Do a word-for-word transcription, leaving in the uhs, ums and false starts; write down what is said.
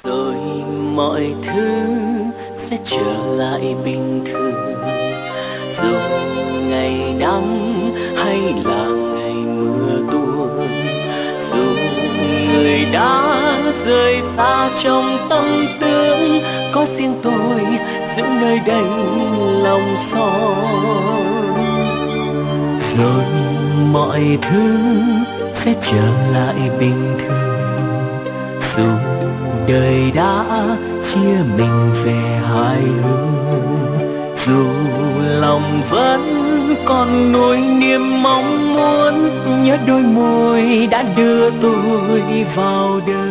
rồi mọi thứ sẽ trở lại bình thường. Dù ngày nắng hay là ngày mưa tuôn, dù người đã rời xa trong tâm tưởng, có riêng tôi giữ nơi đây lòng son. Rồi mọi thứ sẽ trở lại bình thường, dù đời đã chia mình về hai hướng, dù lòng vẫn còn nuối niềm mong muốn nhớ đôi môi đã đưa tôi vào đời.